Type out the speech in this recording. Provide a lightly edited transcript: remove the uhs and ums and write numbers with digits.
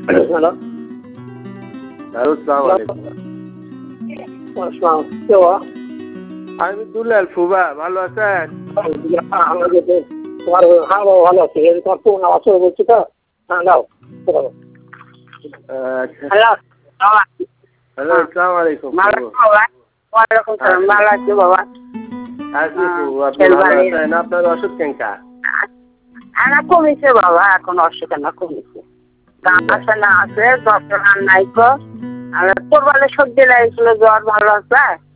Hello, আসসালামু আলাইকুম। আমি দুলাল ফুবা, ভালো আছেন? তোমার হ্যাঁ বাবা ভালো আছে। তোমার ফোন আওয়াজ করে বলছি তো। হ্যাঁ দাও। হ্যালো হ্যালো, আসসালামু আলাইকুম। ওয়ালাইকুম সালাম। ভালো আছি বাবা। আপনি ভালো আছেন? আপনার অসুখ কেঙ্কা? না কমেছে বাবা, এখন অসুখ না কমেছে। আছে না আছে, ডক্টর আর নাই তো। আর তোর বলে সর্দি লাগছিল, জ্বর ভালো আছে।